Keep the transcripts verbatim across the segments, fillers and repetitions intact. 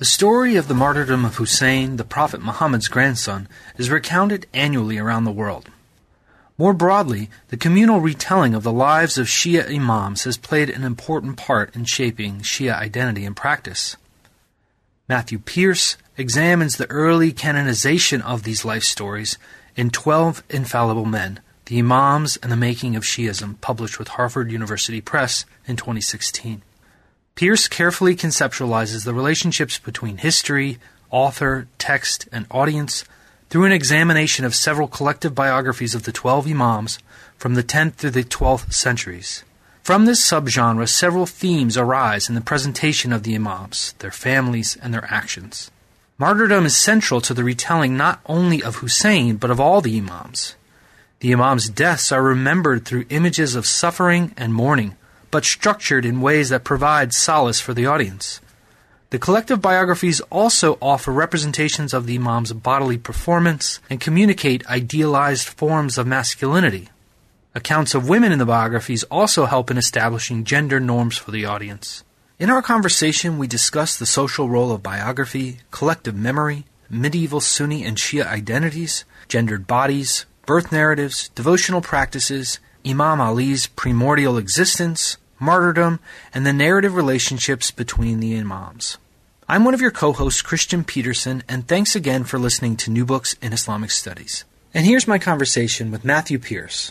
The story of the martyrdom of Hussein, the Prophet Muhammad's grandson, is recounted annually around the world. More broadly, the communal retelling of the lives of Shia imams has played an important part in shaping Shia identity and practice. Matthew Pierce examines the early canonization of these life stories in Twelve Infallible Men, the Imams and the Making of Shi'ism, published with Harvard University Press in twenty sixteen. Pierce carefully conceptualizes the relationships between history, author, text, and audience through an examination of several collective biographies of the twelve Imams from the tenth through the twelfth centuries. From this subgenre, several themes arise in the presentation of the Imams, their families, and their actions. Martyrdom is central to the retelling not only of Hussein, but of all the Imams. The Imams' deaths are remembered through images of suffering and mourning, but structured in ways that provide solace for the audience. The collective biographies also offer representations of the Imam's bodily performance and communicate idealized forms of masculinity. Accounts of women in the biographies also help in establishing gender norms for the audience. In our conversation, we discuss the social role of biography, collective memory, medieval Sunni and Shia identities, gendered bodies, birth narratives, devotional practices, Imam Ali's primordial existence, martyrdom, and the narrative relationships between the Imams. I'm one of your co-hosts, Christian Peterson, and thanks again for listening to New Books in Islamic Studies. And here's my conversation with Matthew Pierce.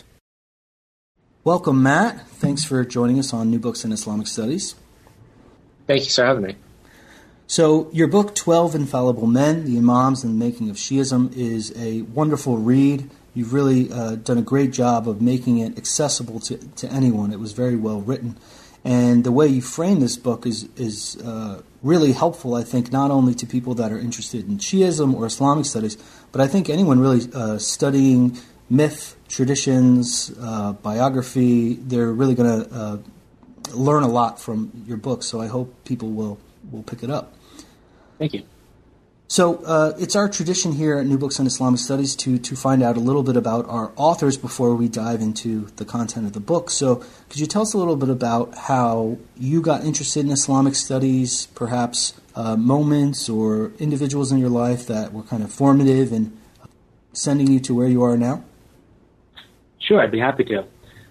Welcome, Matt. Thanks for joining us on New Books in Islamic Studies. Thank you for having me. So, your book, Twelve Infallible Men, the Imams and the Making of Shi'ism, is a wonderful read. You've really uh, done a great job of making it accessible to, to anyone. It was very well written. And the way you frame this book is, is uh, really helpful, I think, not only to people that are interested in Shi'ism or Islamic studies, but I think anyone really uh, studying myth, traditions, uh, biography, they're really going to uh, learn a lot from your book. So I hope people will, will pick it up. Thank you. So uh, it's our tradition here at New Books in Islamic Studies to, to find out a little bit about our authors before we dive into the content of the book. So could you tell us a little bit about how you got interested in Islamic studies, perhaps uh, moments or individuals in your life that were kind of formative in sending you to where you are now? Sure, I'd be happy to.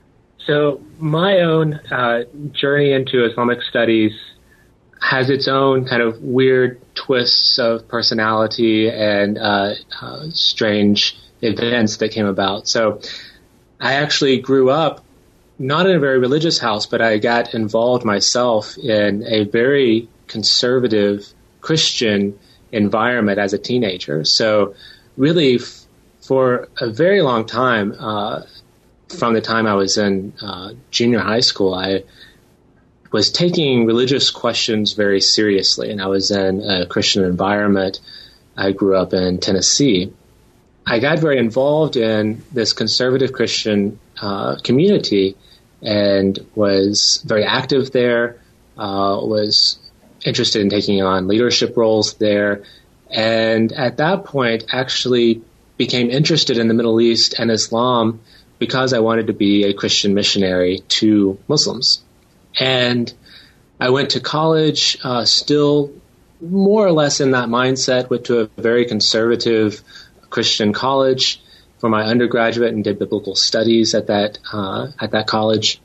So my own uh, journey into Islamic studies has its own kind of weird twists of personality and uh, uh, strange events that came about. So I actually grew up not in a very religious house, but I got involved myself in a very conservative Christian environment as a teenager. So really f- for a very long time, uh, from the time I was in uh, junior high school, I was taking religious questions very seriously, and I was in a Christian environment. I grew up in Tennessee. I got very involved in this conservative Christian uh, community and was very active there, uh, was interested in taking on leadership roles there, and at that point actually became interested in the Middle East and Islam because I wanted to be a Christian missionary to Muslims. And I went to college, uh, still more or less in that mindset, went to a very conservative Christian college for my undergraduate and did biblical studies at that uh, at that college.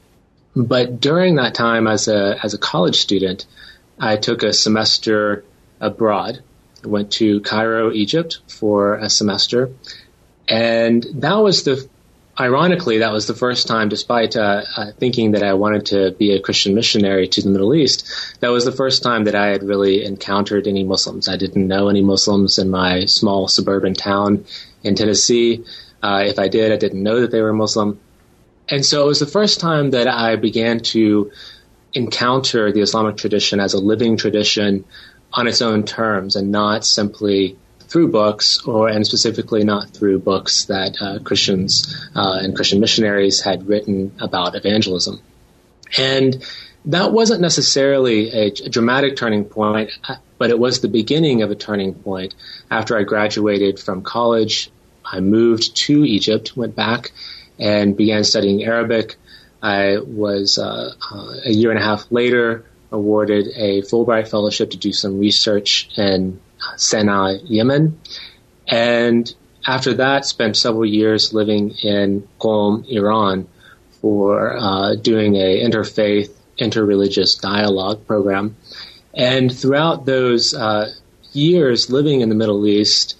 But during that time as a as a college student, I took a semester abroad. I went to Cairo, Egypt for a semester. And that was the Ironically, that was the first time, despite uh, uh, thinking that I wanted to be a Christian missionary to the Middle East, that was the first time that I had really encountered any Muslims. I didn't know any Muslims in my small suburban town in Tennessee. Uh, if I did, I didn't know that they were Muslim. And so it was the first time that I began to encounter the Islamic tradition as a living tradition on its own terms and not simply through books, or and specifically not through books that uh, Christians uh, and Christian missionaries had written about evangelism. And that wasn't necessarily a, a dramatic turning point, but it was the beginning of a turning point. After I graduated from college, I moved to Egypt, went back and began studying Arabic. I was uh, uh, a year and a half later awarded a Fulbright Fellowship to do some research in Sana'a, Yemen. And after that, spent several years living in Qom, Iran, for uh, doing a interfaith, interreligious dialogue program. And throughout those uh, years living in the Middle East,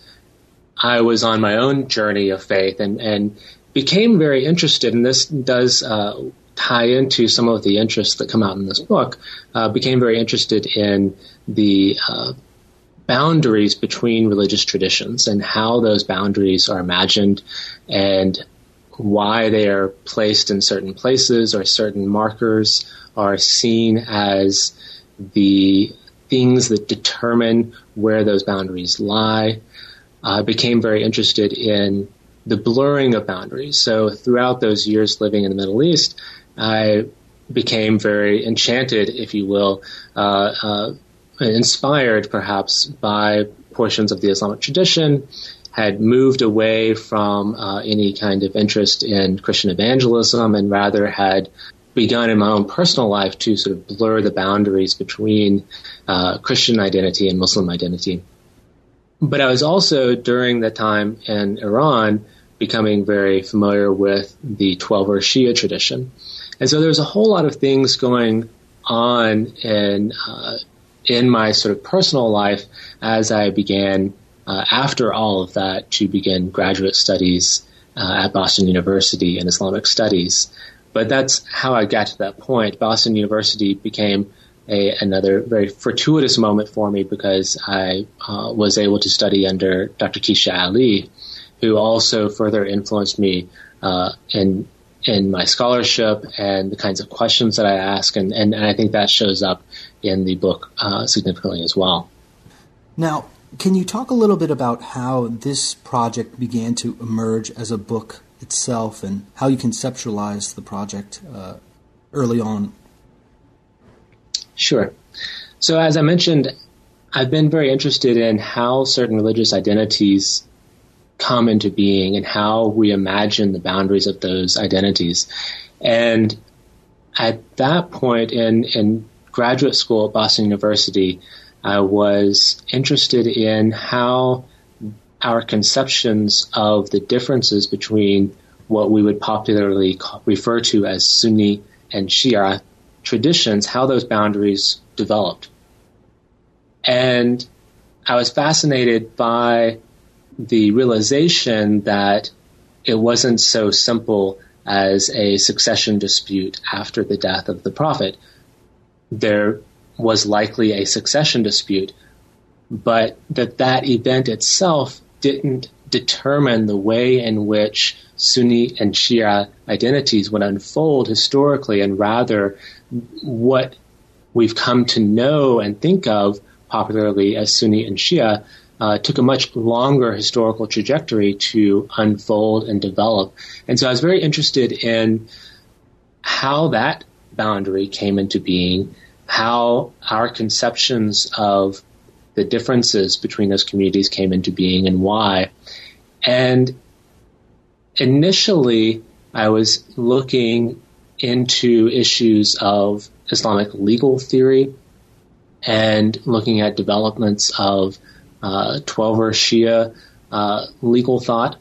I was on my own journey of faith and, and became very interested, and this does uh, tie into some of the interests that come out in this book, uh, became very interested in the uh, boundaries between religious traditions and how those boundaries are imagined and why they are placed in certain places or certain markers are seen as the things that determine where those boundaries lie. I became very interested in the blurring of boundaries. So throughout those years living in the Middle East, I became very enchanted, if you will, uh, uh, inspired perhaps by portions of the Islamic tradition, had moved away from uh, any kind of interest in Christian evangelism and rather had begun in my own personal life to sort of blur the boundaries between uh, Christian identity and Muslim identity. But I was also, during that time in Iran, becoming very familiar with the Twelver Shia tradition. And so there was a whole lot of things going on in, uh, in my sort of personal life as I began, uh, after all of that, to begin graduate studies uh, at Boston University in Islamic Studies. But that's how I got to that point. Boston University became a, another very fortuitous moment for me because I uh, was able to study under Doctor Keisha Ali, who also further influenced me uh, in in my scholarship and the kinds of questions that I ask, and, and, and I think that shows up in the book uh, significantly as well. Now, can you talk a little bit about how this project began to emerge as a book itself and how you conceptualized the project uh, early on? Sure. So as I mentioned, I've been very interested in how certain religious identities come into being and how we imagine the boundaries of those identities. And at that point in, in graduate school at Boston University, I was interested in how our conceptions of the differences between what we would popularly call, refer to as Sunni and Shia traditions, how those boundaries developed. And I was fascinated by the realization that it wasn't so simple as a succession dispute after the death of the Prophet. There was likely a succession dispute, but that that event itself didn't determine the way in which Sunni and Shia identities would unfold historically, and rather what we've come to know and think of popularly as Sunni and Shia uh, took a much longer historical trajectory to unfold and develop. And so I was very interested in how that boundary came into being, how our conceptions of the differences between those communities came into being, and why. And initially, I was looking into issues of Islamic legal theory and looking at developments of uh, Twelver Shia uh, legal thought.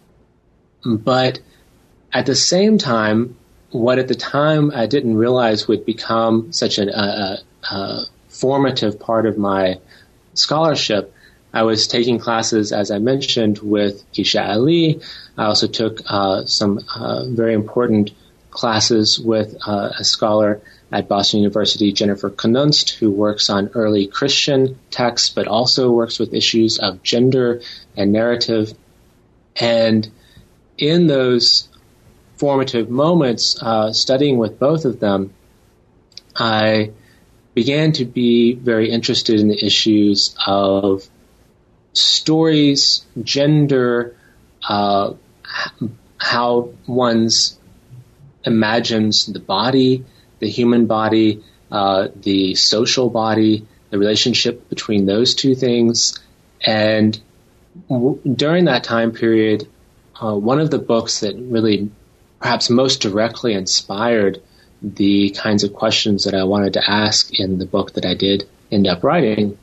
But at the same time, what at the time I didn't realize would become such an, a, a, a formative part of my scholarship, I was taking classes, as I mentioned, with Keisha Ali. I also took uh, some uh, very important classes with uh, a scholar at Boston University, Jennifer Knunst, who works on early Christian texts, but also works with issues of gender and narrative. And in those formative moments, uh, studying with both of them, I began to be very interested in the issues of stories, gender, uh, how one's imagines the body, the human body, uh, the social body, the relationship between those two things. And w- during that time period, uh, one of the books that really perhaps most directly inspired the kinds of questions that I wanted to ask in the book that I did end up writing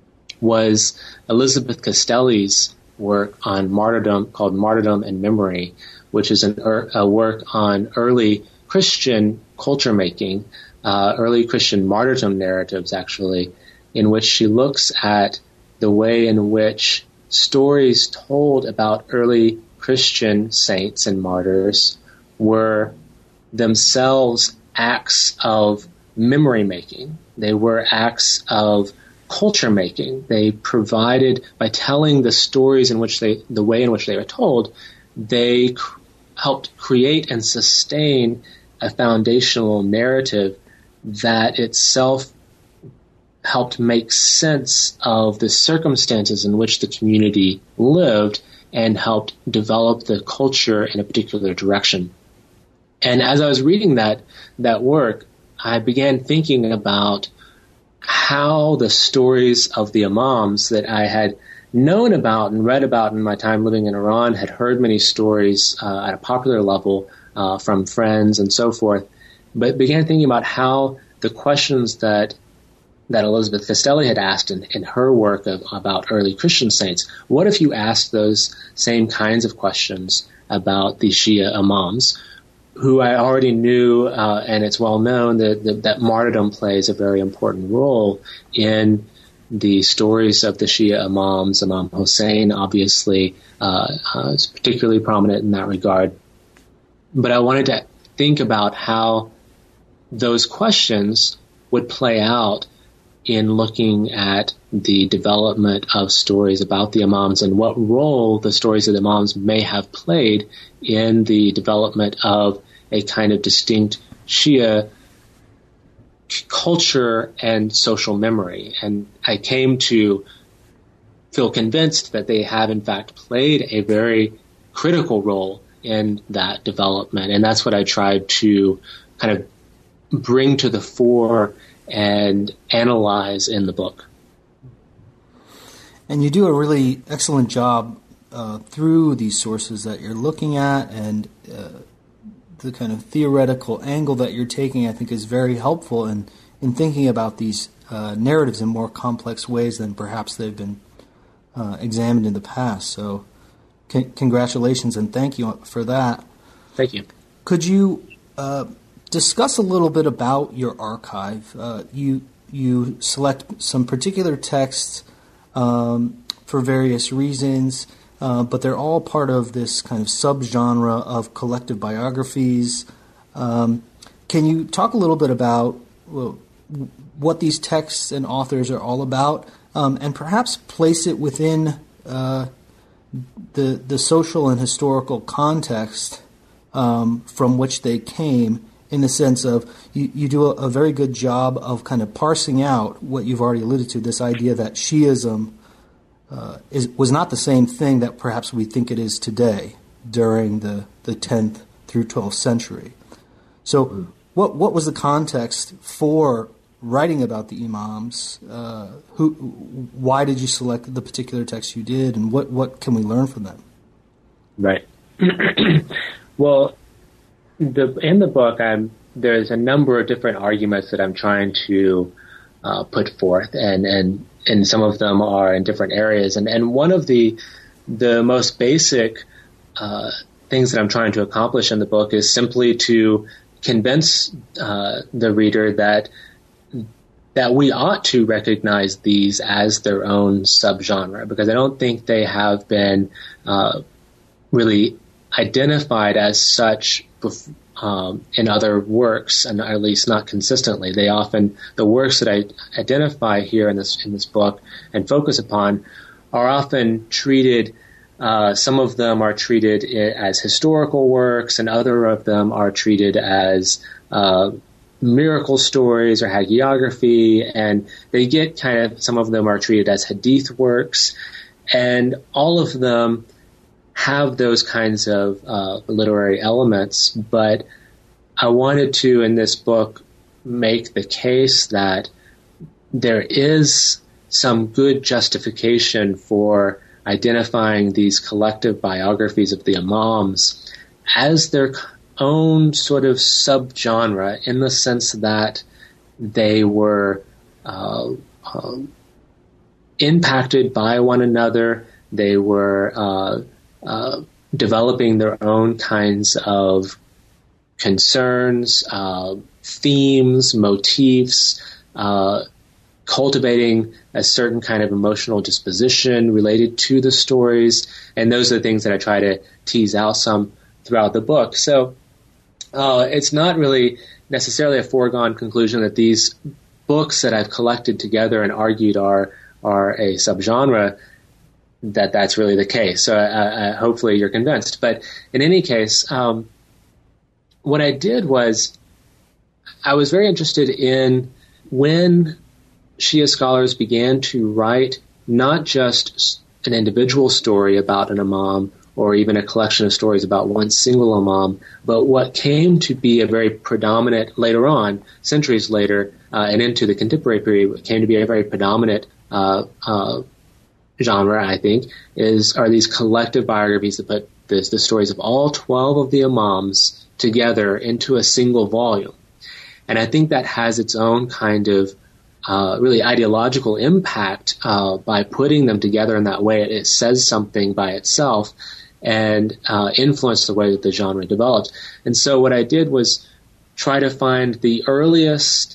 was Elizabeth Castelli's work on martyrdom called Martyrdom and Memory, which is an, a work on early Christian culture making, uh, early Christian martyrdom narratives, actually, in which she looks at the way in which stories told about early Christian saints and martyrs were themselves acts of memory making. They were acts of culture making. They provided, by telling the stories in which they, the way in which they were told, they cr- helped create and sustain a foundational narrative that itself helped make sense of the circumstances in which the community lived and helped develop the culture in a particular direction. And as I was reading that that work, I began thinking about how the stories of the Imams that I had known about and read about in my time living in Iran, had heard many stories uh, at a popular level uh, from friends and so forth, but began thinking about how the questions that that Elizabeth Castelli had asked in, in her work of, about early Christian saints, what if you asked those same kinds of questions about the Shia Imams, who I already knew, uh, and it's well known that, that that martyrdom plays a very important role in the stories of the Shia Imams. Imam Hussein, obviously, uh, uh, is particularly prominent in that regard. But I wanted to think about how those questions would play out in looking at the development of stories about the Imams and what role the stories of the Imams may have played in the development of a kind of distinct Shia culture and social memory. And I came to feel convinced that they have in fact played a very critical role in that development. And that's what I tried to kind of bring to the fore and analyze in the book. And you do a really excellent job uh, through these sources that you're looking at, and uh, the kind of theoretical angle that you're taking, I think, is very helpful in, in thinking about these uh, narratives in more complex ways than perhaps they've been uh, examined in the past. So c- congratulations and thank you for that. Thank you. Could you uh, discuss a little bit about your archive? Uh, you you select some particular texts um, for various reasons, uh, but they're all part of this kind of subgenre of collective biographies. Um, can you talk a little bit about well, what these texts and authors are all about, um, and perhaps place it within uh, the the social and historical context um, from which they came? In the sense of you, you do a, a very good job of kind of parsing out what you've already alluded to, this idea that Shi'ism uh, is, was not the same thing that perhaps we think it is today during the, the tenth through twelfth century. So what what was the context for writing about the Imams? Uh, who, why did you select the particular text you did, and what, what can we learn from them? Right. Well, The, in the book, I'm, there's a number of different arguments that I'm trying to uh, put forth, and, and and some of them are in different areas. And, and one of the the most basic uh, things that I'm trying to accomplish in the book is simply to convince uh, the reader that that we ought to recognize these as their own subgenre, because I don't think they have been uh, really identified as such um, in other works, and at least not consistently. They often, the works that I identify here in this in this book and focus upon are often treated, uh, some of them are treated as historical works, and other of them are treated as uh, miracle stories or hagiography, and they get kind of, some of them are treated as hadith works, and all of them have those kinds of uh, literary elements. But I wanted to, in this book, make the case that there is some good justification for identifying these collective biographies of the Imams as their own sort of subgenre in the sense that they were uh, um, impacted by one another. They were uh, uh, developing their own kinds of concerns, uh, themes, motifs, uh, cultivating a certain kind of emotional disposition related to the stories. And those are the things that I try to tease out some throughout the book. So uh, it's not really necessarily a foregone conclusion that these books that I've collected together and argued are are a subgenre, that that's really the case. So I, I, hopefully you're convinced. But in any case, um, what I did was I was very interested in when Shia scholars began to write not just an individual story about an imam or even a collection of stories about one single imam, but what came to be a very predominant later on, centuries later, uh, and into the contemporary period, what came to be a very predominant uh, uh, genre, I think, is are these collective biographies that put this, the stories of all twelve of the imams together into a single volume. And I think that has its own kind of uh, really ideological impact uh, by putting them together in that way. It, it says something by itself and uh, influenced the way that the genre developed. And so what I did was try to find the earliest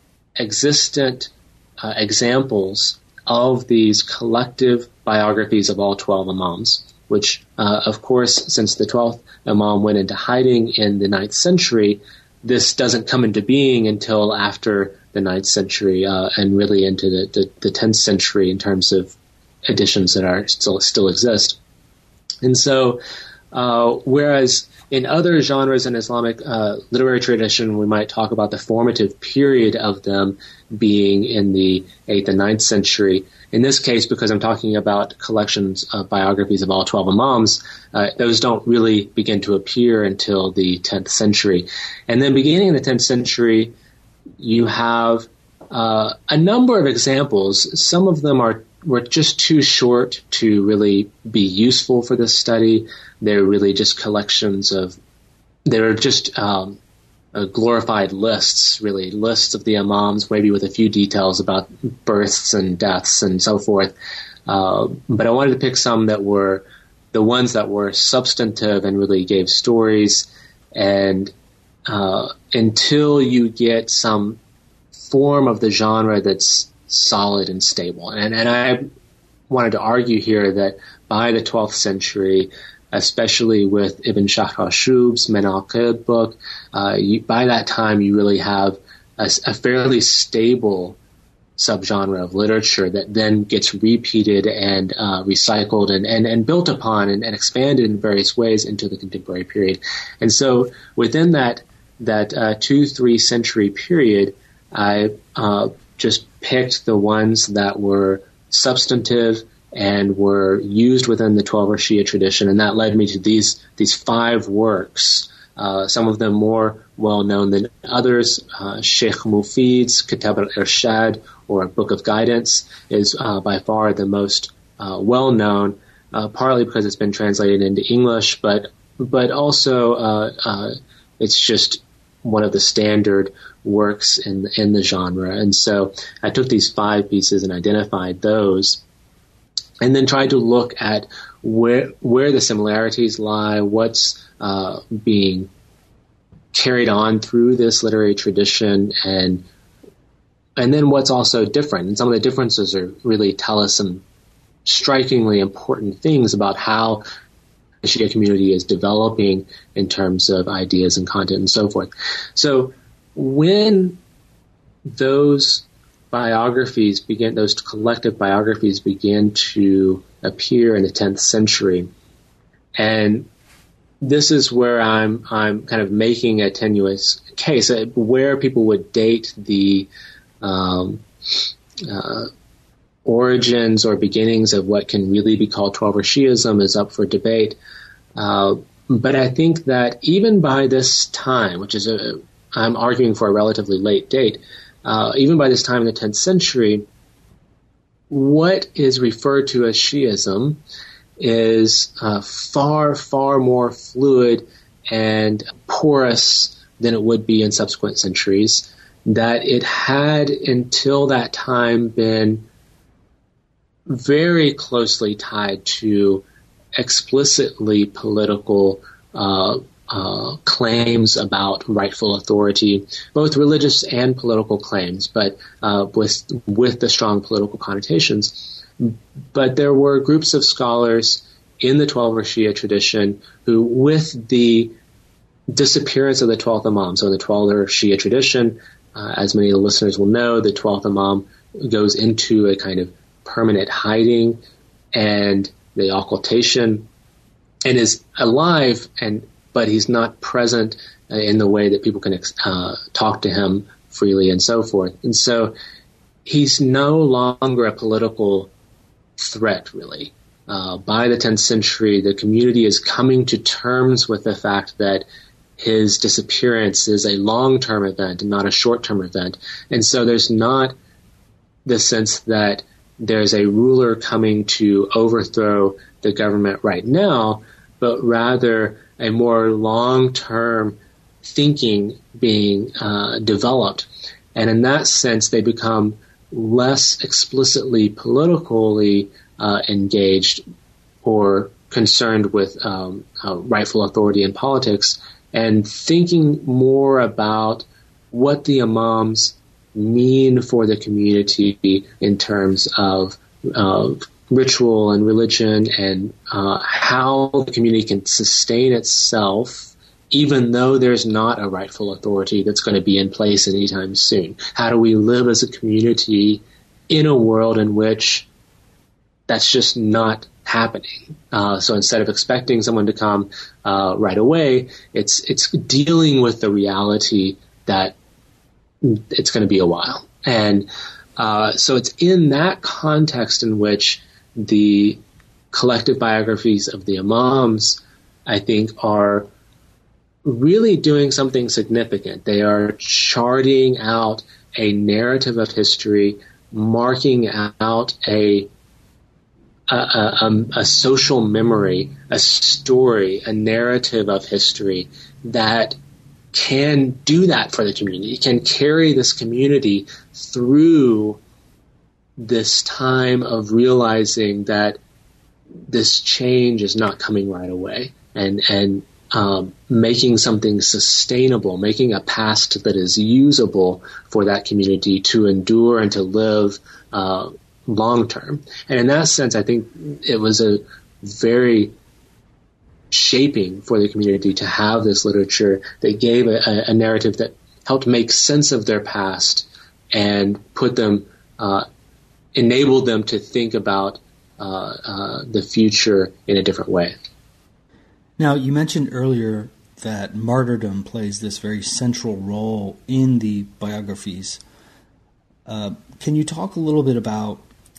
existent uh, examples of these collective biographies of all twelve imams, which, uh, of course, since the twelfth imam went into hiding in the ninth century, this doesn't come into being until after the ninth century uh, and really into the, the, the tenth century in terms of editions that are still still exist. And so, uh, whereas in other genres in Islamic uh, literary tradition, we might talk about the formative period of them being in the eighth and ninth century. In this case, because I'm talking about collections of biographies of all twelve imams, uh, those don't really begin to appear until the tenth century. And then beginning in the tenth century, you have uh, a number of examples. Some of them are were just too short to really be useful for this study. They're really just collections of, they're just um, uh, glorified lists, really, lists of the imams, maybe with a few details about births and deaths and so forth. Uh, but I wanted to pick some that were the ones that were substantive and really gave stories. And uh, until you get some form of the genre that's solid and stable. And, and I wanted to argue here that by the twelfth century, especially with Ibn Shahr Ashub's Manaqib book, uh, you, by that time you really have a, a fairly stable subgenre of literature that then gets repeated and uh, recycled and, and, and built upon and, and expanded in various ways into the contemporary period. And so within that that uh, two, three century period, I uh, just picked the ones that were substantive and were used within the Twelver Shia tradition, and that led me to these these five works. Uh, some of them more well known than others. Uh, Sheikh Mufid's Kitab al-Irshad, or Book of Guidance, is uh, by far the most uh, well known, uh, partly because it's been translated into English, but but also uh, uh, it's just one of the standard works in in the genre. And so I took these five pieces and identified those, and then tried to look at where where the similarities lie, what's uh, being carried on through this literary tradition, and and then what's also different. And some of the differences are really tell us some strikingly important things about how the Shia community is developing in terms of ideas and content and so forth. So when those biographies begin, those collective biographies begin to appear in the tenth century, and this is where I'm I'm kind of making a tenuous case uh, where people would date the um, uh, origins or beginnings of what can really be called Twelver Shi'ism is up for debate. Uh, but I think that even by this time, which is a I'm arguing for a relatively late date, uh, even by this time in the tenth century, what is referred to as Shi'ism is uh, far, far more fluid and porous than it would be in subsequent centuries, that it had until that time been very closely tied to explicitly political uh, uh, claims about rightful authority, both religious and political claims, but uh, with with the strong political connotations. But there were groups of scholars in the twelver Shia tradition who, with the disappearance of the twelfth Imam, so in the twelver Shia tradition, uh, as many of the listeners will know, the twelfth Imam goes into a kind of permanent hiding and the occultation, and is alive, and but he's not present uh, in the way that people can uh, talk to him freely and so forth. And so he's no longer a political threat, really. Uh, by the tenth century, the community is coming to terms with the fact that his disappearance is a long-term event and not a short-term event. And so there's not the sense that there's a ruler coming to overthrow the government right now, but rather a more long-term thinking being uh, developed. And in that sense, they become less explicitly politically uh, engaged or concerned with um, uh, rightful authority in politics, and thinking more about what the imams mean for the community in terms of uh, ritual and religion, and uh, how the community can sustain itself even though there's not a rightful authority that's going to be in place anytime soon. How do we live as a community in a world in which that's just not happening? Uh, so instead of expecting someone to come uh, right away, it's it's dealing with the reality that it's going to be a while. And uh, so it's in that context in which the collective biographies of the imams, I think, are really doing something significant. They are charting out a narrative of history, marking out a a, a, a social memory, a story, a narrative of history that can do that for the community, can carry this community through this time of realizing that this change is not coming right away, and and um, making something sustainable, making a past that is usable for that community to endure and to live uh, long term. And in that sense, I think it was a very shaping for the community to have this literature that gave a, a narrative that helped make sense of their past and put them, uh, enabled them to think about uh, uh, the future in a different way. Now, you mentioned earlier that martyrdom plays this very central role in the biographies. Uh, can you talk a little bit about,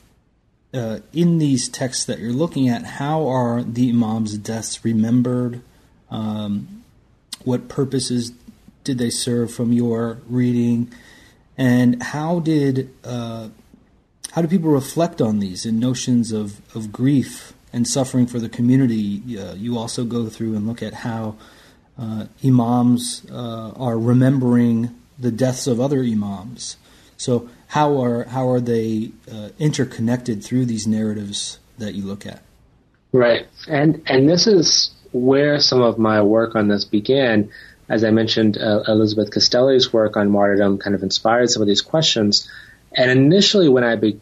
uh, in these texts that you're looking at, how are the imams' deaths remembered? Um, what purposes did they serve from your reading? And how did uh, how do people reflect on these in notions of, of grief and suffering for the community? Uh, you also go through and look at how uh, imams uh, are remembering the deaths of other imams. So how are how are they uh, interconnected through these narratives that you look at? Right, and and this is where some of my work on this began. As I mentioned, uh, Elizabeth Castelli's work on martyrdom kind of inspired some of these questions. And initially, when I be-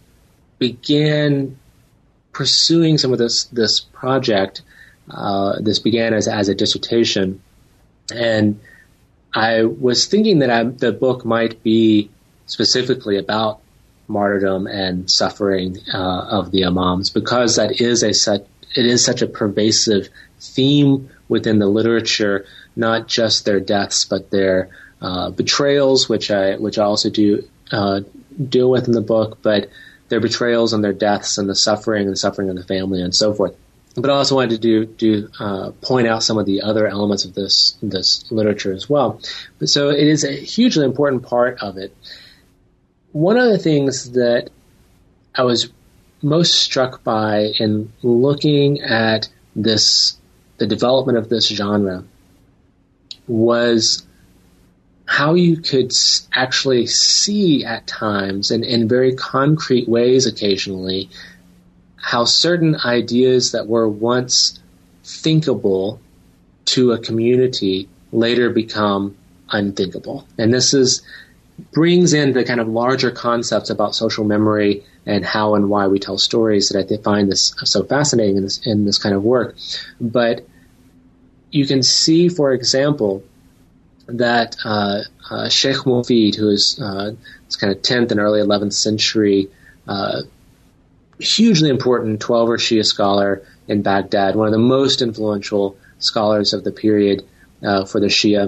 began pursuing some of this this project, uh, this began as as a dissertation, and I was thinking that I, the book might be specifically about martyrdom and suffering uh, of the imams, because that is a such it is such a pervasive theme within the literature, not just their deaths, but their uh, betrayals, which I which I also do uh, deal with in the book, but their betrayals and their deaths and the suffering and the suffering of the family and so forth. But I also wanted to do do uh, point out some of the other elements of this this literature as well. But so it is a hugely important part of it. One of the things that I was most struck by in looking at this, the development of this genre, was how you could actually see at times, and in very concrete ways occasionally, how certain ideas that were once thinkable to a community later become unthinkable. And this is brings in the kind of larger concepts about social memory and how and why we tell stories that I th- find this so fascinating in this, in this kind of work. But you can see, for example, that uh, uh, Sheikh Mufid, who is uh, this kind of tenth and early eleventh century, uh, hugely important Twelver Shia scholar in Baghdad, one of the most influential scholars of the period uh, for the Shia,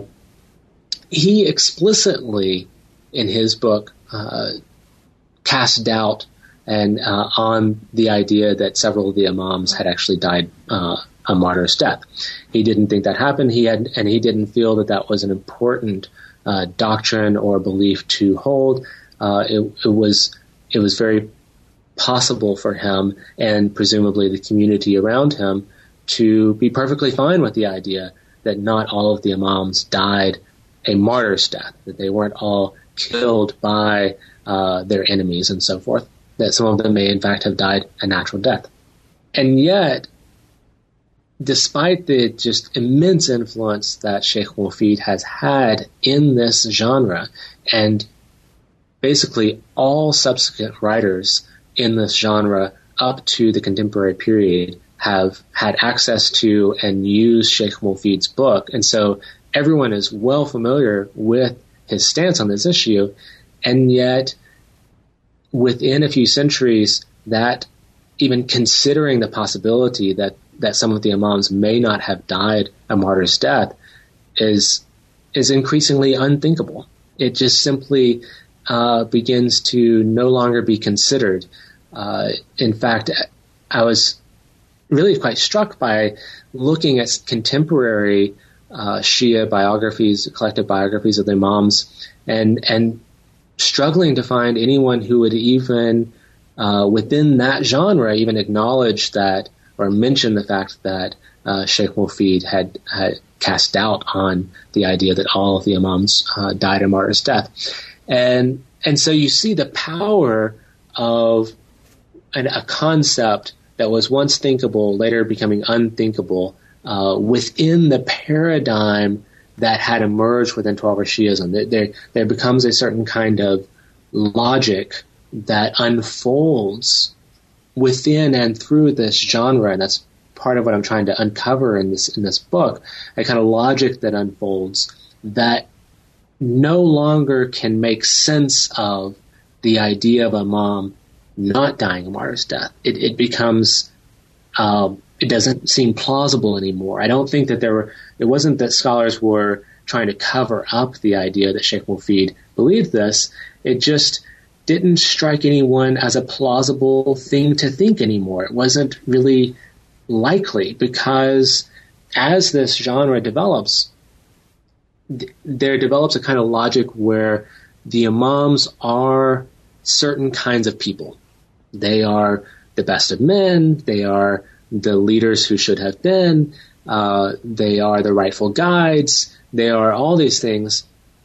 he explicitly, in his book, uh, cast doubt and uh, on the idea that several of the imams had actually died uh, a martyr's death. He didn't think that happened. He had, and he didn't feel that that was an important uh, doctrine or belief to hold. Uh, it, it was it was very possible for him and presumably the community around him to be perfectly fine with the idea that not all of the imams died a martyr's death, that they weren't all killed by uh, their enemies and so forth, that some of them may in fact have died a natural death. And yet, despite the just immense influence that Sheikh Mufid has had in this genre, and basically all subsequent writers in this genre up to the contemporary period have had access to and used Sheikh Mufid's book, and so everyone is well familiar with his stance on this issue, and yet within a few centuries, that even considering the possibility that, that some of the imams may not have died a martyr's death is is increasingly unthinkable. It just simply uh, begins to no longer be considered. Uh, in fact, I was really quite struck by looking at contemporary uh, Shia biographies, collective biographies of the imams, and and struggling to find anyone who would even, uh, within that genre, even acknowledge that or mention the fact that uh, Sheikh Mufid had, had cast doubt on the idea that all of the imams uh, died a martyr's death. And and so you see the power of an, a concept that was once thinkable, later becoming unthinkable, uh, within the paradigm that had emerged within Twelver Shiism. There, there, there becomes a certain kind of logic that unfolds within and through this genre, and that's part of what I'm trying to uncover in this in this book, a kind of logic that unfolds that no longer can make sense of the idea of a imam not dying a martyr's death. It, it becomes, um, it doesn't seem plausible anymore. I don't think that there were, it wasn't that scholars were trying to cover up the idea that Sheikh Mufid believed this. It just didn't strike anyone as a plausible thing to think anymore. It wasn't really likely because as this genre develops, th- there develops a kind of logic where the imams are certain kinds of people. They are the best of men. They are the leaders who should have been. Uh, they are the rightful guides. They are all these things.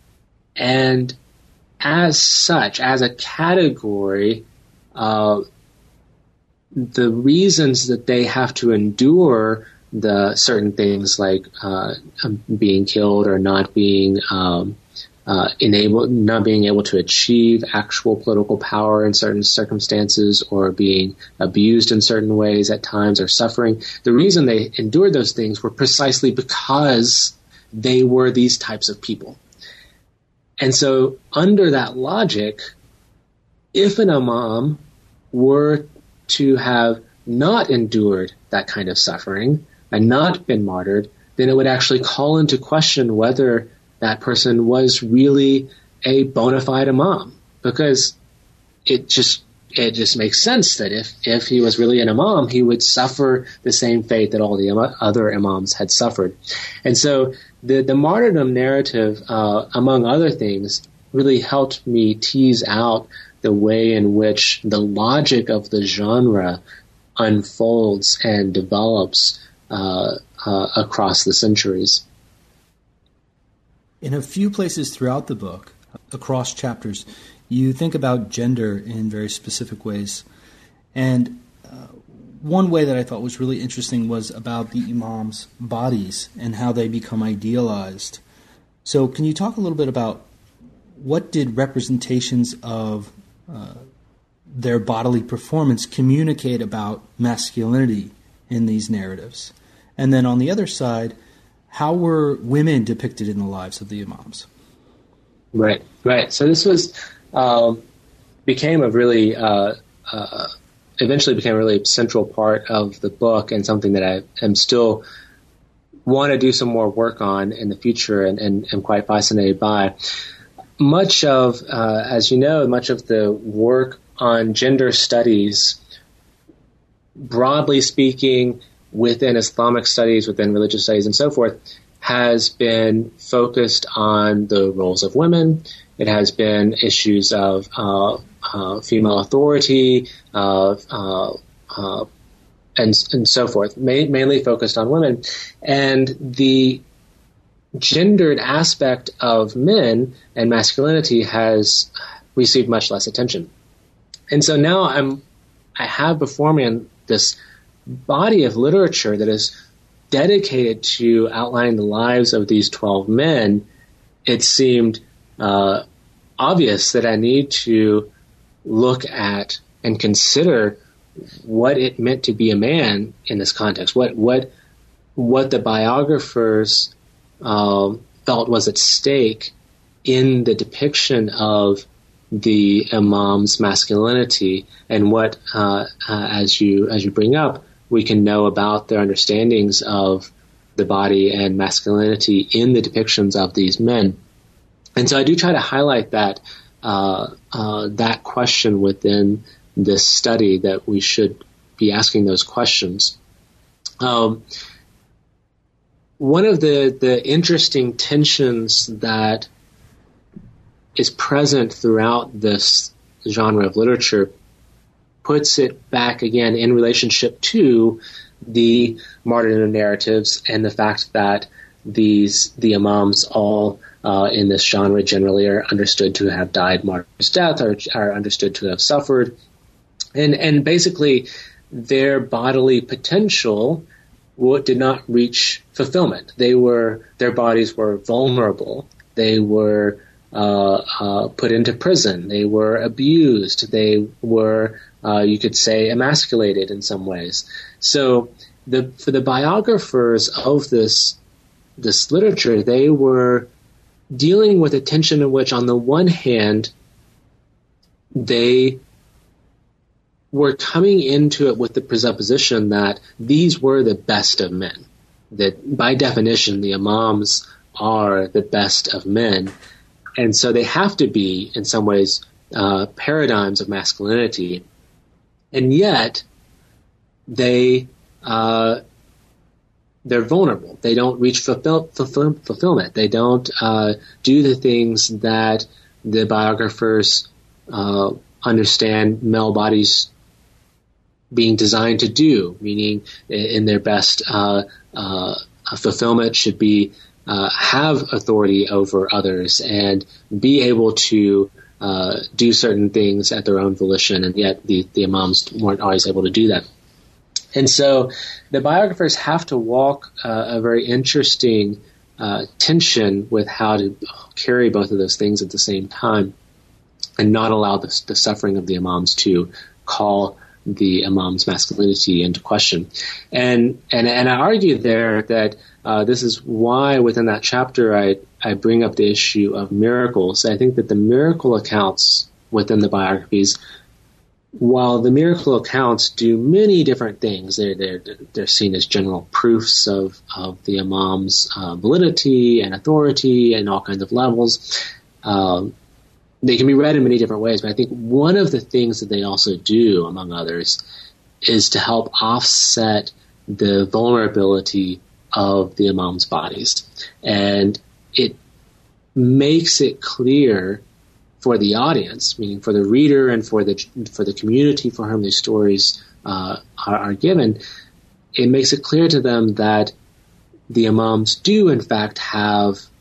And as such, as a category, uh, the reasons that they have to endure the certain things like uh, being killed or not being um, uh, enabled, not being able to achieve actual political power in certain circumstances, or being abused in certain ways at times, or suffering. The reason they endured those things were precisely because they were these types of people. And so under that logic, if an imam were to have not endured that kind of suffering and not been martyred, then it would actually call into question whether that person was really a bona fide imam, because it just it just makes sense that if, if he was really an imam, he would suffer the same fate that all the other imams had suffered. And so the, the martyrdom narrative, uh, among other things, really helped me tease out the way in which the logic of the genre unfolds and develops uh, uh, across the centuries. In a few places throughout the book, across chapters, you think about gender in very specific ways. And uh, one way that I thought was really interesting was about the imams' bodies and how they become idealized. So can you talk a little bit about what did representations of uh, their bodily performance communicate about masculinity in these narratives? And then on the other side, how were women depicted in the lives of the imams? Right, right. So this was um, became a really uh, uh, eventually became a really central part of the book, and something that I am still want to do some more work on in the future, and, and am quite fascinated by. Much of, uh, as you know, much of the work on gender studies, broadly speaking, within Islamic studies, within religious studies, and so forth, has been focused on the roles of women. It has been issues of uh, uh, female authority, uh, uh, uh, and and so forth, ma- mainly focused on women. And the gendered aspect of men and masculinity has received much less attention. And so now I'm, I have before me this body of literature that is dedicated to outlining the lives of these twelve men. It seemed uh, obvious that I need to look at and consider what it meant to be a man in this context, what what what the biographers um, felt was at stake in the depiction of the imam's masculinity, and what, uh, uh, as you as you bring up, we can know about their understandings of the body and masculinity in the depictions of these men. And so I do try to highlight that uh, uh, that question within this study, that we should be asking those questions. Um, one of the, the interesting tensions that is present throughout this genre of literature puts it back again in relationship to the martyrdom narratives and the fact that these the imams all uh, in this genre generally are understood to have died martyr's death, or are understood to have suffered, and and basically their bodily potential did not reach fulfillment. They were their bodies were vulnerable. They were uh, uh, put into prison. They were abused. They were, uh, you could say, emasculated in some ways. So the for the biographers of this this literature, they were dealing with a tension in which, on the one hand, they were coming into it with the presupposition that these were the best of men, that by definition the imams are the best of men, and so they have to be, in some ways, uh, paradigms of masculinity, and yet they uh, they're vulnerable. They don't reach fulfill, fulfill, fulfillment. They don't uh, do the things that the biographers uh, understand male bodies being designed to do, meaning in their best uh, uh, fulfillment should be uh, have authority over others and be able to uh, do certain things at their own volition, and yet the, the imams weren't always able to do that. And so the biographers have to walk uh, a very interesting uh, tension with how to carry both of those things at the same time and not allow the, the suffering of the imams to call the imam's masculinity into question. And and and I argue there that uh, this is why within that chapter I, I bring up the issue of miracles. I think that the miracle accounts within the biographies, while the miracle accounts do many different things, they're, they're, they're seen as general proofs of, of the imam's uh, validity and authority and all kinds of levels. Um, They can be read in many different ways, but I think one of the things that they also do, among others, is to help offset the vulnerability of the imams' bodies. And it makes it clear for the audience, meaning for the reader and for the for the community for whom these stories uh, are, are given, it makes it clear to them that the imams do, in fact, have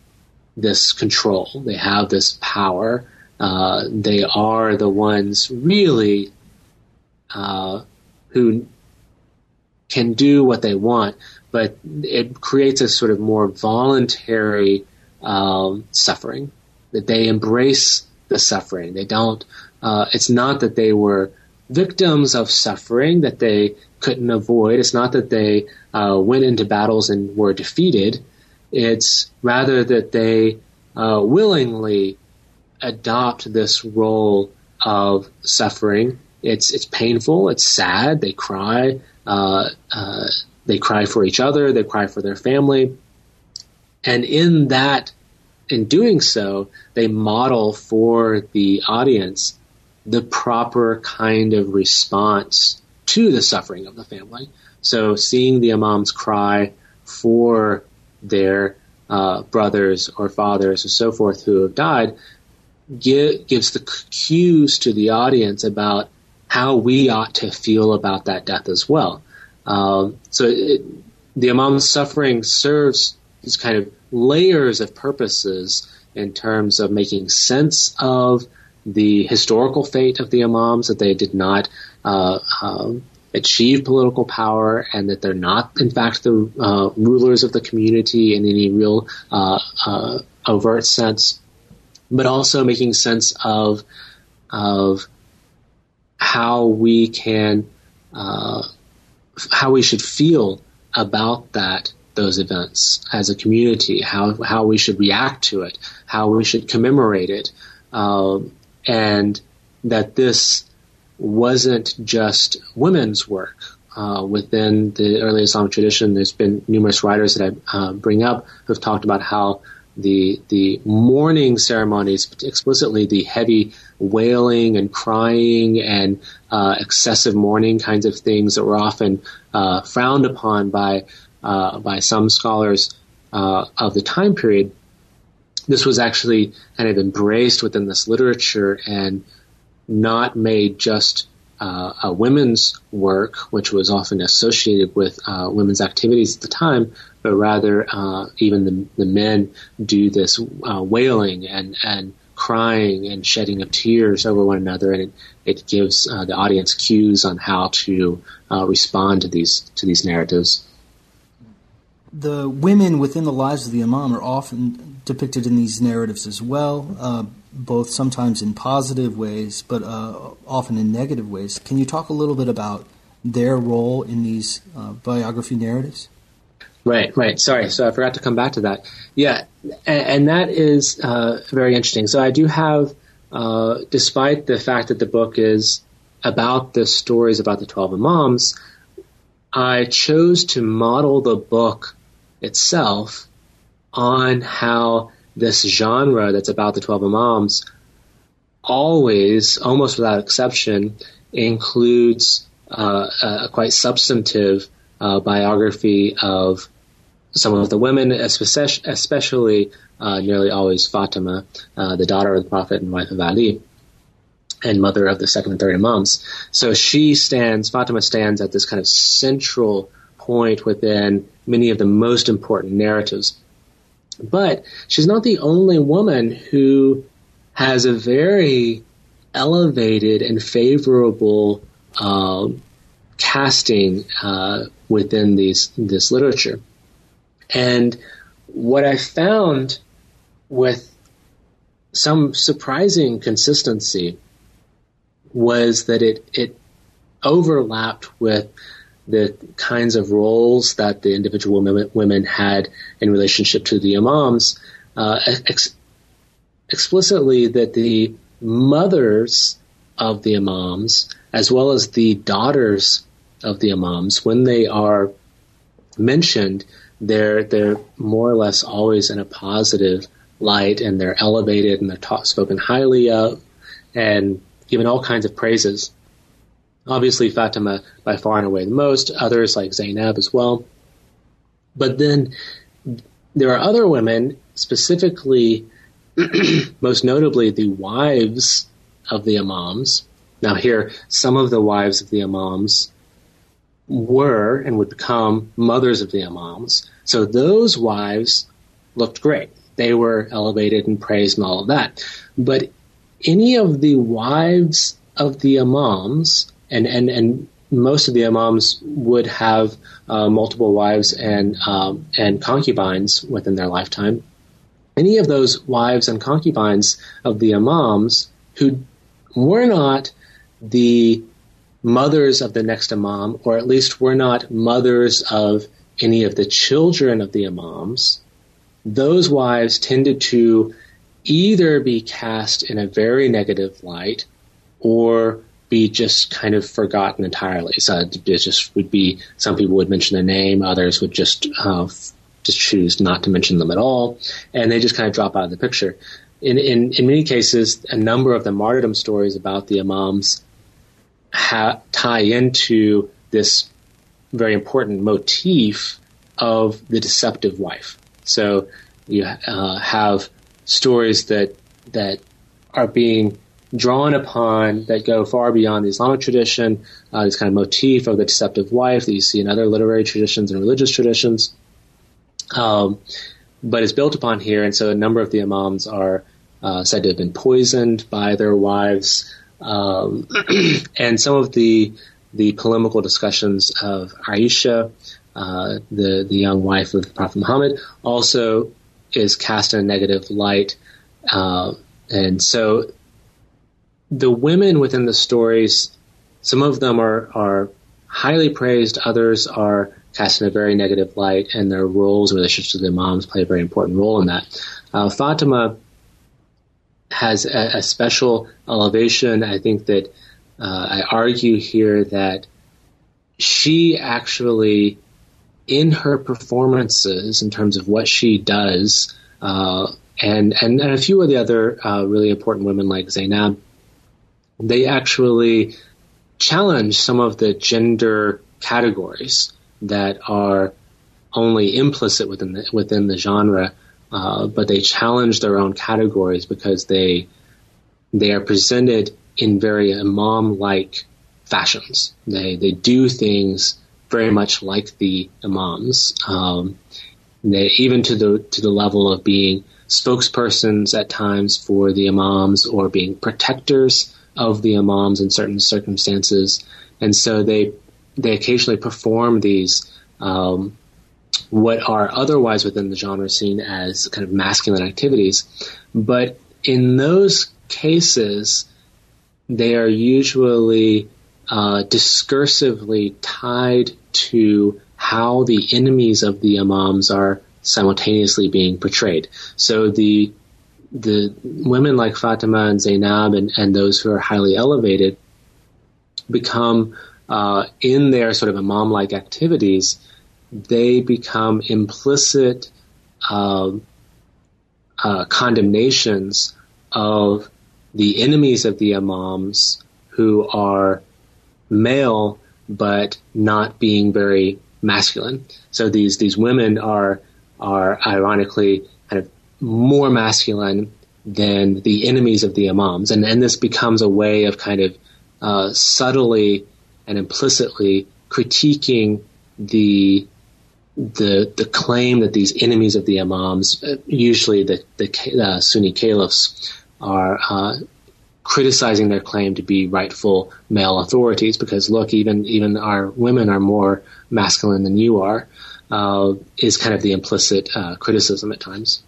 this control. They have this power. Uh, they are the ones really uh, who can do what they want, but it creates a sort of more voluntary um, suffering, that they embrace the suffering. They don't, uh, it's not that they were victims of suffering that they couldn't avoid. It's not that they uh, went into battles and were defeated. It's rather that they uh, willingly adopt this role of suffering. It's it's painful. It's sad. They cry. Uh, uh, they cry for each other. They cry for their family. And in that, in doing so, they model for the audience the proper kind of response to the suffering of the family. So seeing the imams cry for their uh, brothers or fathers or so forth who have died give, gives the cues to the audience about how we ought to feel about that death as well. Um, so it, the imam's suffering serves these kind of layers of purposes in terms of making sense of the historical fate of the imams, that they did not uh, um, achieve political power, and that they're not, in fact, the uh, rulers of the community in any real uh, uh, overt sense, but also making sense of of how we can, uh, how we should feel about that, those events as a community, how how we should react to it, how we should commemorate it, um, and that this wasn't just women's work. Uh, within the early Islamic tradition, there's been numerous writers that I uh, bring up who have talked about how the the mourning ceremonies, explicitly the heavy wailing and crying and uh, excessive mourning kinds of things that were often uh, frowned upon by uh, by some scholars uh, of the time period. This was actually kind of embraced within this literature and not made just uh, a women's work, which was often associated with uh, women's activities at the time, but rather uh, even the, the men do this uh, wailing and, and crying and shedding of tears over one another, and it, it gives uh, the audience cues on how to uh, respond to these to these narratives. The women within the lives of the imam are often depicted in these narratives as well, uh, both sometimes in positive ways, but uh, often in negative ways. Can you talk a little bit about their role in these uh, biography narratives? Right, right. Sorry, so I forgot to come back to that. Yeah, and, and that is uh, very interesting. So I do have, uh, despite the fact that the book is about the stories about the twelve imams, I chose to model the book itself on how this genre that's about the twelve imams always, almost without exception, includes uh, a quite substantive uh, biography of some of the women, especially, especially uh, nearly always Fatima, uh, the daughter of the Prophet and wife of Ali, and mother of the second and third imams. So she stands, Fatima stands at this kind of central point within many of the most important narratives. But she's not the only woman who has a very elevated and favorable uh, casting uh, within these this literature. And what I found with some surprising consistency was that it, it overlapped with the kinds of roles that the individual women, women had in relationship to the imams, uh, ex- explicitly that the mothers of the imams, as well as the daughters of the imams, when they are mentioned, they're they're more or less always in a positive light, and they're elevated and they're taught, spoken highly of, and given all kinds of praises. Obviously, Fatima by far and away the most, others like Zainab as well. But then there are other women, specifically, most notably the wives of the imams. Now here, some of the wives of the imams were and would become mothers of the imams. So those wives looked great. they were elevated and praised and all of that. But any of the wives of the imams, and, and, and most of the imams would have uh, multiple wives and um, and concubines within their lifetime. Any of those wives and concubines of the imams who were not the mothers of the next imam, or at least were not mothers of any of the children of the imams, those wives tended to either be cast in a very negative light or be just kind of forgotten entirely. So it just would be, some people would mention their name, others would just uh, just choose not to mention them at all, and they just kind of drop out of the picture. In in, in many cases, a number of the martyrdom stories about the imams ha- tie into this very important motif of the deceptive wife. So you uh, have stories that that are being drawn upon that go far beyond the Islamic tradition, uh, this kind of motif of the deceptive wife that you see in other literary traditions and religious traditions. Um, but it's built upon here, and so a number of the imams are uh, said to have been poisoned by their wives. Um, and some of the the polemical discussions of Aisha, uh, the, the young wife of the Prophet Muhammad, also is cast in a negative light. Uh, and so the women within the stories, some of them are, are highly praised, others are cast in a very negative light, and their roles, relationships to the imams, play a very important role in that. Uh, Fatima has a, a special elevation. I think that uh, I argue here that she actually, in her performances, in terms of what she does, uh, and, and, and a few of the other uh, really important women like Zainab, they actually challenge some of the gender categories that are only implicit within the, within the genre, uh, but they challenge their own categories because they they are presented in very imam-like fashions. They they do things very much like the imams, um, they, even to the to the level of being spokespersons at times for the imams or being protectors of the imams in certain circumstances. And so they they occasionally perform these um, what are otherwise within the genre seen as kind of masculine activities. But in those cases, they are usually uh, discursively tied to how the enemies of the imams are simultaneously being portrayed. So the the women like Fatima and Zainab and, and those who are highly elevated become, uh, in their sort of imam-like activities, they become implicit uh, uh, condemnations of the enemies of the imams who are male but not being very masculine. So these these women are are ironically kind of more masculine than the enemies of the imams. And, and this becomes a way of kind of uh, subtly and implicitly critiquing the the the claim that these enemies of the imams, usually the, the uh, Sunni caliphs, are uh, criticizing their claim to be rightful male authorities because, look, even even our women are more masculine than you are, uh, is kind of the implicit uh, criticism at times.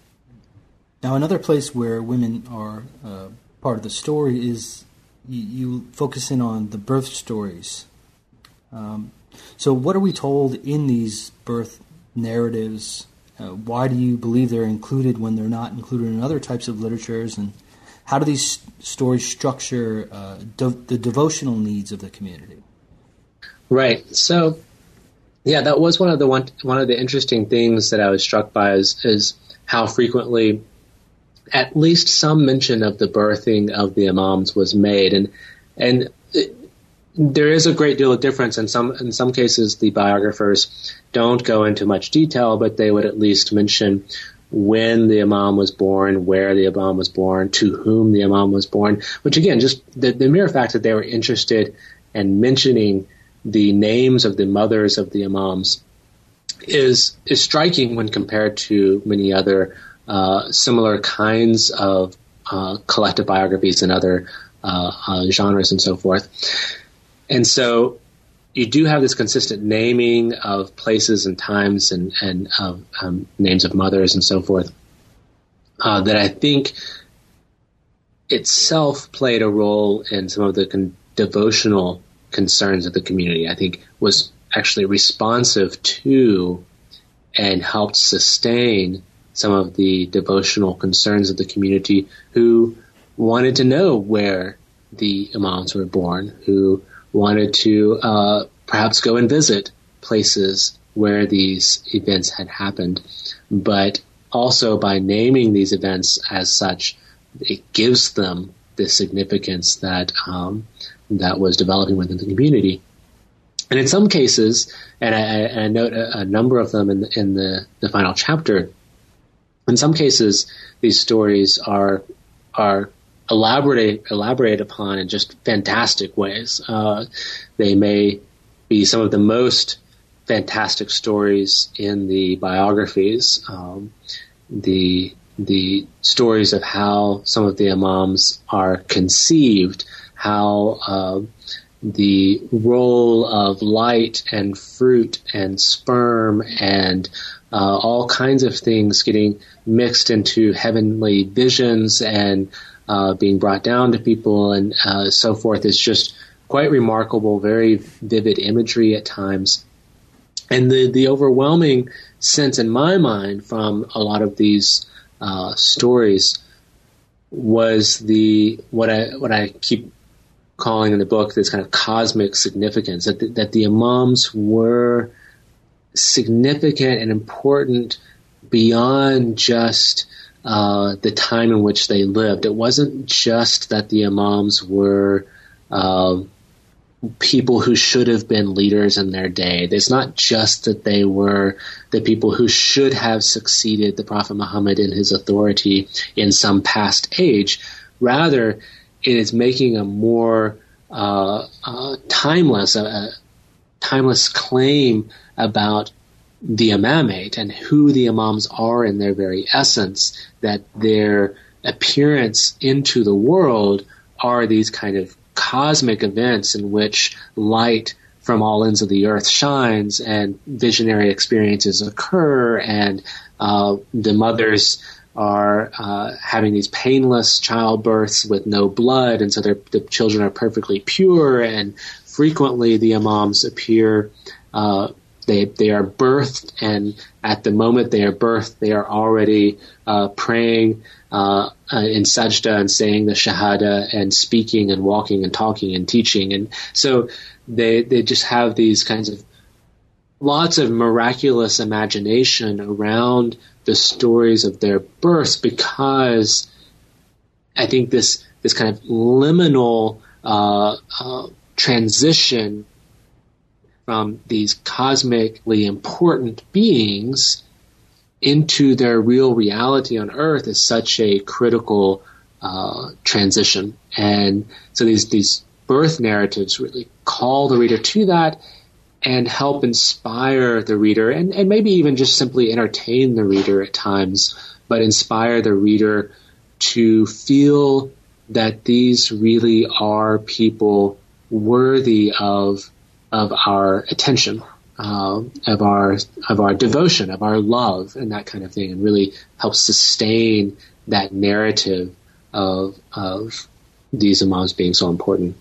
Now, another place where women are uh, part of the story is you, you focus in on the birth stories. Um, so what are we told in these birth narratives? Uh, why do you believe they're included when they're not included in other types of literatures? And how do these stories structure uh, de- the devotional needs of the community? Right. So, yeah, that was one of the one, one of the interesting things that I was struck by is, is how frequently at least some mention of the birthing of the imams was made, and and it, there is a great deal of difference. In some in some cases, the biographers don't go into much detail, but they would at least mention when the imam was born, where the imam was born, to whom the imam was born. Which again, just the, the mere fact that they were interested in mentioning the names of the mothers of the imams is is striking when compared to many other uh, similar kinds of uh, collective biographies in other uh, uh, genres and so forth. And so you do have this consistent naming of places and times and, and uh, um, names of mothers and so forth uh, that I think itself played a role in some of the con- devotional concerns of the community. I think was actually responsive to and helped sustain some of the devotional concerns of the community who wanted to know where the imams were born, who wanted to uh, perhaps go and visit places where these events had happened. But also by naming these events as such, it gives them the significance that um, that was developing within the community. And in some cases, and I, I note a, a number of them in the, in the, the final chapter, in some cases, these stories are are elaborate elaborated upon in just fantastic ways. Uh, they may be some of the most fantastic stories in the biographies. Um, the the stories of how some of the imams are conceived, how uh, the role of light and fruit and sperm and uh, all kinds of things getting mixed into heavenly visions and uh, being brought down to people and uh, so forth is just quite remarkable, very vivid imagery at times. And the, the overwhelming sense in my mind from a lot of these uh, stories was the what I what I keep calling in the book this kind of cosmic significance, that the, that the imams were significant and important beyond just uh, the time in which they lived. It wasn't just that the imams were uh, people who should have been leaders in their day. It's not just that they were the people who should have succeeded the Prophet Muhammad in his authority in some past age. Rather, it is making a more uh, uh, timeless, a, a timeless claim about the imamate and who the imams are in their very essence, that their appearance into the world are these kind of cosmic events in which light from all ends of the earth shines and visionary experiences occur, and uh, the mothers are uh, having these painless childbirths with no blood, and so the children are perfectly pure, and frequently the imams appear uh, They they are birthed, and at the moment they are birthed, they are already uh, praying uh, uh, in sajda and saying the shahada and speaking and walking and talking and teaching. And so they they just have these kinds of lots of miraculous imagination around the stories of their births, because I think this this kind of liminal uh, uh, transition from these cosmically important beings into their real reality on Earth is such a critical uh, transition. And so these these birth narratives really call the reader to that and help inspire the reader, and, and maybe even just simply entertain the reader at times, but inspire the reader to feel that these really are people worthy of of our attention, uh, of our of our devotion, of our love, and that kind of thing, and really help sustain that narrative of of these imams being so important.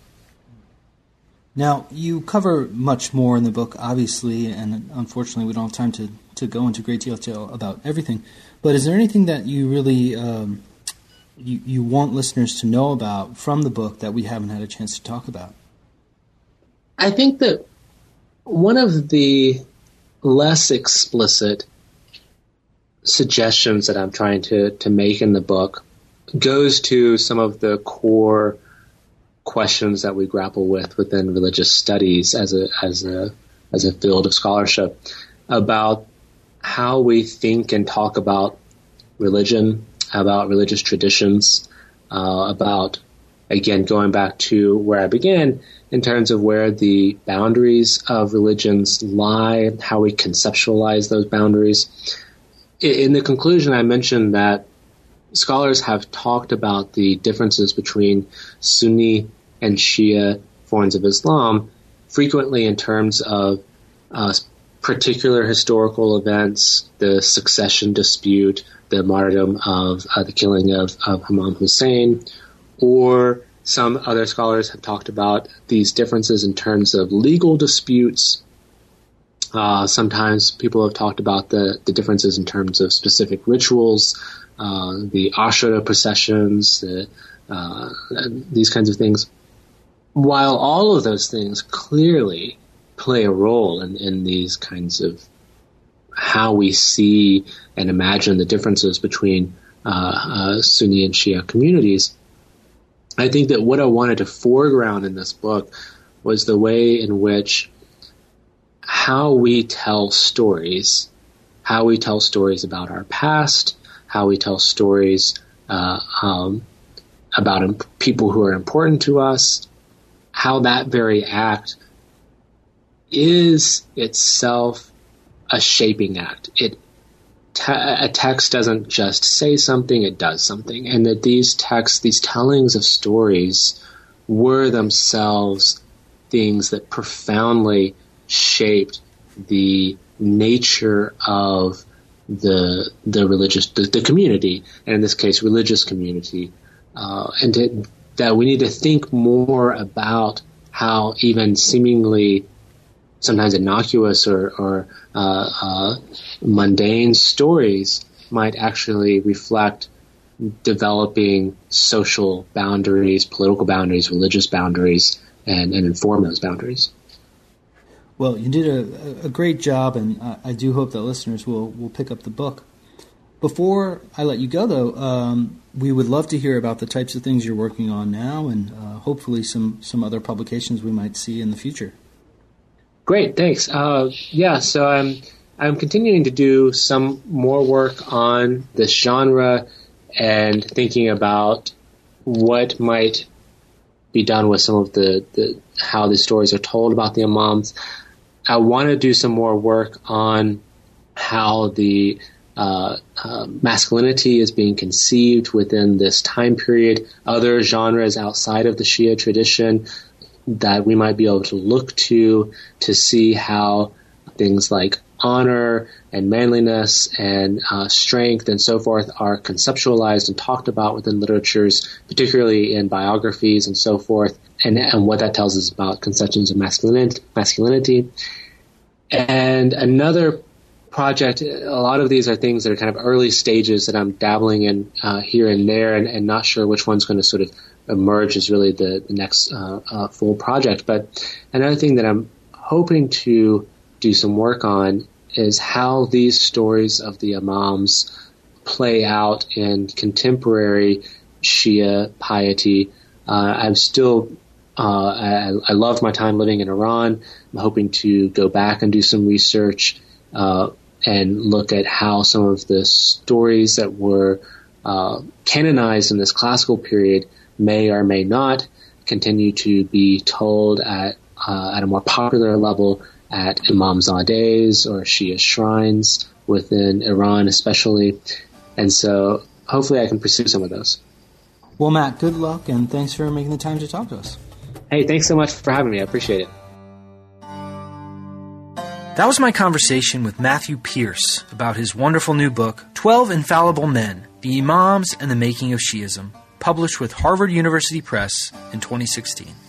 Now, you cover much more in the book, obviously, and unfortunately we don't have time to, to go into great detail about everything. But is there anything that you really um, you, you want listeners to know about from the book that we haven't had a chance to talk about? I think that one of the less explicit suggestions that I'm trying to, to make in the book goes to some of the core questions that we grapple with within religious studies as a as a as a field of scholarship, about how we think and talk about religion, about religious traditions, uh, about, again, going back to where I began, in terms of where the boundaries of religions lie, how we conceptualize those boundaries. in the conclusion, I mentioned that scholars have talked about the differences between Sunni and Shia forms of Islam frequently in terms of uh, particular historical events, the succession dispute, the martyrdom of uh, the killing of, of Imam Hussein, or some other scholars have talked about these differences in terms of legal disputes. Uh, sometimes people have talked about the, the differences in terms of specific rituals, uh, the Ashura processions, the, uh, these kinds of things. While all of those things clearly play a role in, in these kinds of how we see and imagine the differences between uh, uh, Sunni and Shia communities, I think that what I wanted to foreground in this book was the way in which how we tell stories, how we tell stories about our past, how we tell stories uh, um, about imp- people who are important to us, how that very act is itself a shaping act. It te- a text doesn't just say something, it does something. And that these texts, these tellings of stories were themselves things that profoundly shaped the nature of the the religious, the, the community, and in this case, religious community. Uh, and to, that we need to think more about how even seemingly sometimes innocuous or, or uh, uh, mundane stories might actually reflect developing social boundaries, political boundaries, religious boundaries, and, and inform those boundaries. Well, you did a, a great job, and I, I do hope that listeners will, will pick up the book. Before I let you go, though, um, we would love to hear about the types of things you're working on now, and uh, hopefully some, some other publications we might see in the future. Great, thanks. Uh, yeah, so I'm I'm continuing to do some more work on this genre and thinking about what might be done with some of the, the how the stories are told about the imams. I want to do some more work on how the uh, uh, masculinity is being conceived within this time period, other genres outside of the Shia tradition that we might be able to look to to see how things like honor and manliness and uh, strength and so forth are conceptualized and talked about within literatures, particularly in biographies and so forth, and, and what that tells us about conceptions of masculinity. masculinity. And another project, a lot of these are things that are kind of early stages that I'm dabbling in uh, here and there, and, and not sure which one's going to sort of emerge as really the, the next uh, uh, full project. But another thing that I'm hoping to do some work on is how these stories of the imams play out in contemporary Shia piety. Uh, I'm still, uh, I, I love my time living in Iran. I'm hoping to go back and do some research uh, and look at how some of the stories that were uh, canonized in this classical period may or may not continue to be told at uh, at a more popular level at imamzadehs or Shia shrines within Iran especially. And so hopefully I can pursue some of those. Well, Matt, good luck, and thanks for making the time to talk to us. Hey, thanks so much for having me. I appreciate it. That was my conversation with Matthew Pierce about his wonderful new book, twelve Infallible Men, The Imams and the Making of Shi'ism, published with Harvard University Press in twenty sixteen.